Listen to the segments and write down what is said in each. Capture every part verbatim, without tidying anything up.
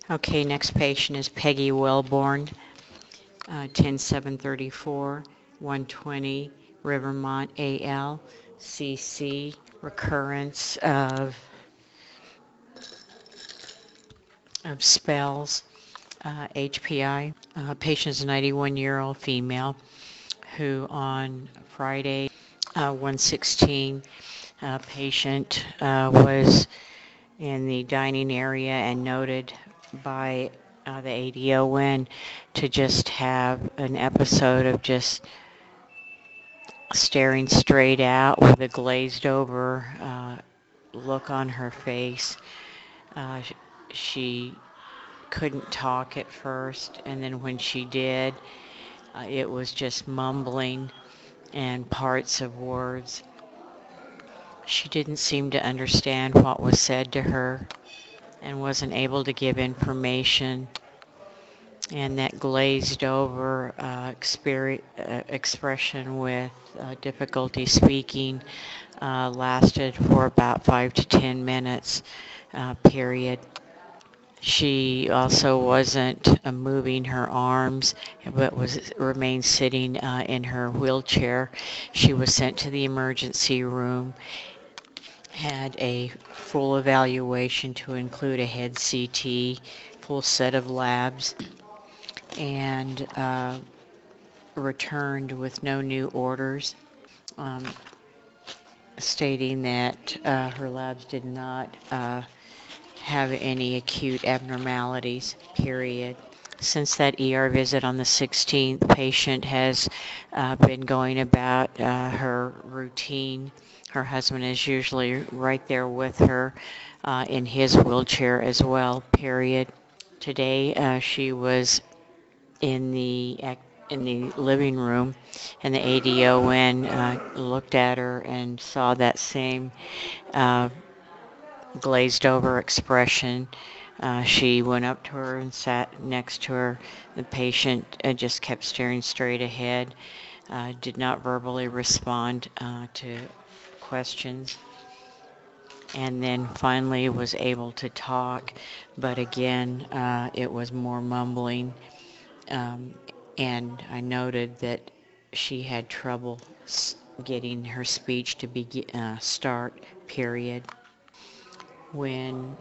Okay, next patient is Peggy Wellborn, uh, ten seven thirty-four, one twenty Rivermont A L, C C, recurrence of, of spells, uh, H P I. Uh, patient is a ninety-one-year-old female who on Friday, uh, one sixteen, uh, patient uh, was in the dining area and noted by uh, the A D O N to just have an episode of just staring straight out with a glazed over uh, look on her face. Uh, she couldn't talk at first, and then when she did, uh, it was just mumbling and parts of words. She didn't seem to understand what was said to her and wasn't able to give information. And that glazed over uh, experi- uh, expression with uh, difficulty speaking uh, lasted for about five to ten minutes uh, period. She also wasn't uh, moving her arms, but was remained sitting uh, in her wheelchair. She was sent to the emergency room, had a full evaluation to include a head C T, full set of labs, and uh, returned with no new orders, um, stating that uh, her labs did not uh, have any acute abnormalities, period. Since that E R visit on the sixteenth, patient has uh, been going about uh, her routine. Her husband is usually right there with her uh, in his wheelchair as well, period. Today, uh, she was in the in the living room, and the A D O N uh, looked at her and saw that same uh, glazed over expression. Uh, she went up to her and sat next to her. The patient uh, just kept staring straight ahead, uh, did not verbally respond uh, to questions, and then finally was able to talk, but again, uh, it was more mumbling. Um, and I noted that she had trouble getting her speech to begin, uh, start, period. When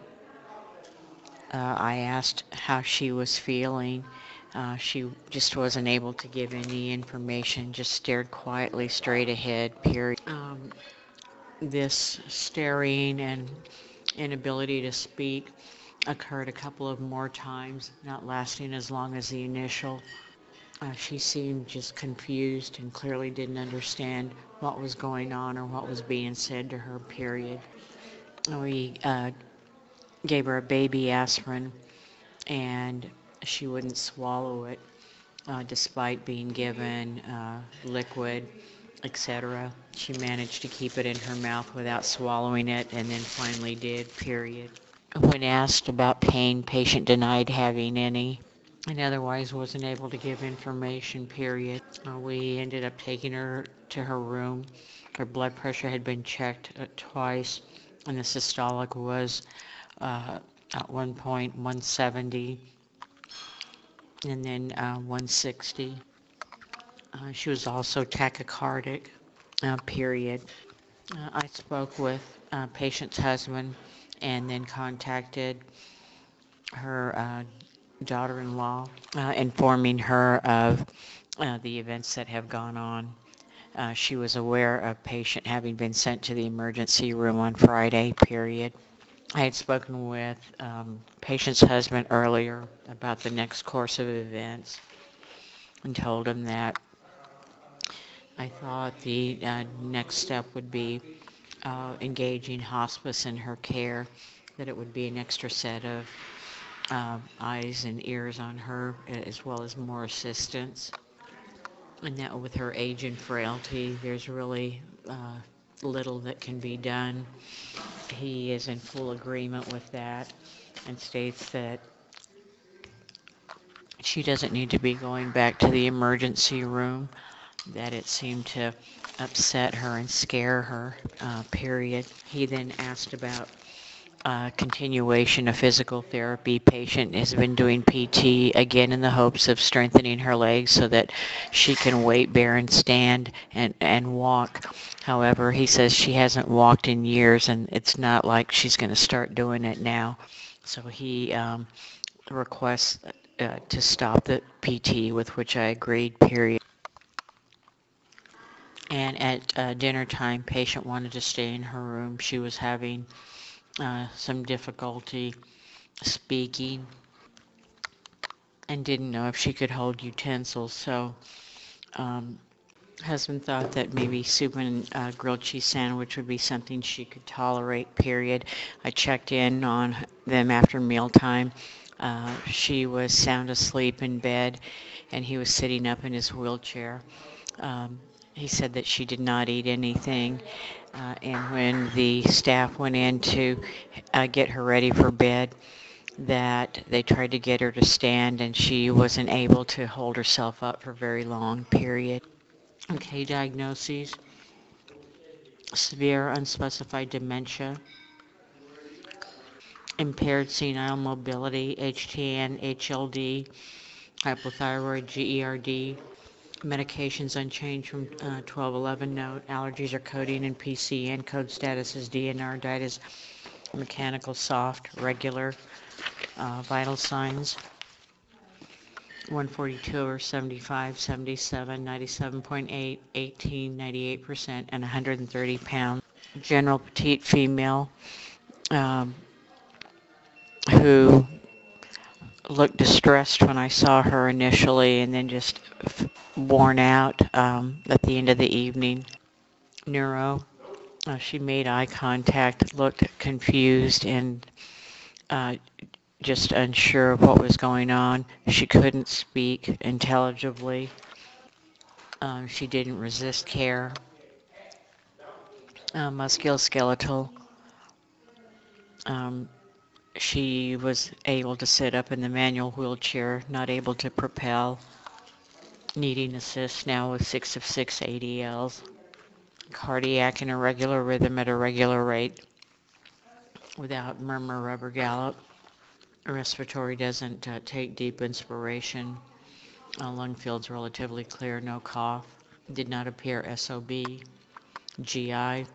uh, I asked how she was feeling, uh, she just wasn't able to give any information, just stared quietly straight ahead, period. Um, this staring and inability to speak occurred a couple of more times, not lasting as long as the initial. Uh, she seemed just confused and clearly didn't understand what was going on or what was being said to her, period. We uh, gave her a baby aspirin, and she wouldn't swallow it uh, despite being given uh, liquid, et cetera. She managed to keep it in her mouth without swallowing it, and then finally did, period. When asked about pain, patient denied having any, and otherwise wasn't able to give information, period. Uh, we ended up taking her to her room. Her blood pressure had been checked uh, twice, and the systolic was uh, at one point one seventy, and then uh, one sixty. Uh, she was also tachycardic, uh, period. Uh, I spoke with uh, patient's husband and then contacted her uh, daughter-in-law, uh, informing her of uh, the events that have gone on. Uh, she was aware of patient having been sent to the emergency room on Friday, period. I had spoken with um, patient's husband earlier about the next course of events and told him that I thought the uh, next step would be uh, engaging hospice in her care, that it would be an extra set of uh, eyes and ears on her, as well as more assistance. And that with her age and frailty, there's really uh, little that can be done. He is in full agreement with that and states that she doesn't need to be going back to the emergency room, that it seemed to upset her and scare her, uh, period. He then asked about uh, continuation of physical therapy. Patient has been doing P T again in the hopes of strengthening her legs so that she can weight bear and stand and, and walk. However, he says she hasn't walked in years and it's not like she's going to start doing it now. So he um, requests uh, to stop the P T, with which I agreed, period. And at uh, dinner time, patient wanted to stay in her room. She was having uh, some difficulty speaking and didn't know if she could hold utensils. So um, husband thought that maybe soup and uh, grilled cheese sandwich would be something she could tolerate, period. I checked in on them after mealtime. Uh, she was sound asleep in bed, and he was sitting up in his wheelchair. Um, he said that she did not eat anything, uh, and when the staff went in to uh, get her ready for bed, that they tried to get her to stand and she wasn't able to hold herself up for very long, period. Okay, diagnoses: severe unspecified dementia, impaired senile mobility, H T N, H L D, hypothyroid, GERD, medications unchanged from uh, twelve eleven note, allergies are codeine and P C N, code status is D N R, diet is mechanical, soft, regular, uh, vital signs: one forty-two over seventy-five, seventy-seven, ninety-seven point eight, eighteen, ninety-eight percent, and one hundred thirty pounds. General petite female, um, who looked distressed when I saw her initially and then just f- worn out um, at the end of the evening. Neuro, uh, she made eye contact, looked confused and uh, just unsure of what was going on. She couldn't speak intelligibly. Um, she didn't resist care. Uh, musculoskeletal. Um, she was able to sit up in the manual wheelchair, not able to propel, needing assist now with six of six A D Ls. Cardiac in a regular rhythm at a regular rate without murmur, rubber gallop. Respiratory doesn't uh, take deep inspiration. Uh, lung field's relatively clear, no cough. Did not appear S O B. G I.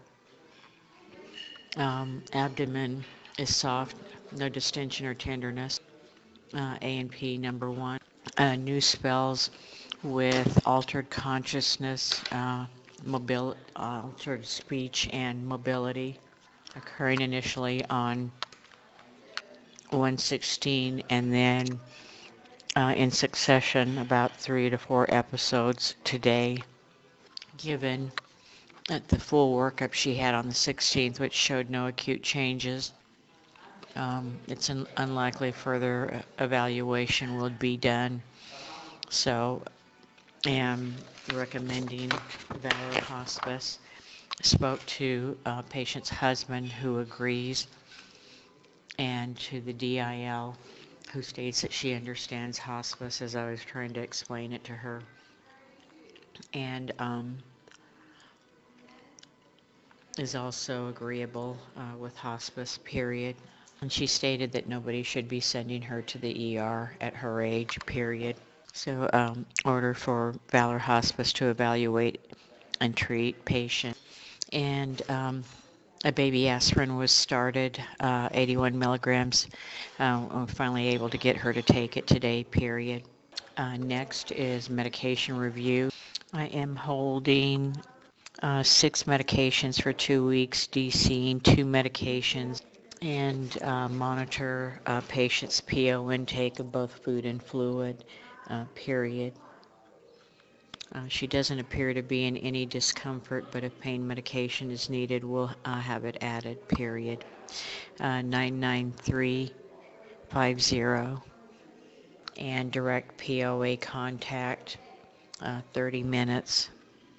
Um, abdomen is soft, no distension or tenderness. Uh, A and P number one. Uh, new spells with altered consciousness, uh, mobil- altered speech and mobility, occurring initially on one sixteen and then uh, in succession about three to four episodes today, given at the full workup she had on the sixteenth, which showed no acute changes. Um, it's un- unlikely further evaluation will be done. So am recommending Valor Hospice. Spoke to a patient's husband who agrees, and to the D I L who states that she understands hospice as I was trying to explain it to her. And um, is also agreeable uh, with hospice, period. And she stated that nobody should be sending her to the E R at her age, period. So um, order for Valor Hospice to evaluate and treat patient. And um, a baby aspirin was started, uh, eighty-one milligrams. Uh, I'm finally able to get her to take it today, period. Uh, next is medication review. I am holding uh, six medications for two weeks, DCing two medications, and uh, monitor uh, patient's P O intake of both food and fluid, uh, period. Uh, she doesn't appear to be in any discomfort, but if pain medication is needed, we'll uh, have it added, period. Uh, nine nine three five zero, and direct P O A contact, uh, thirty minutes.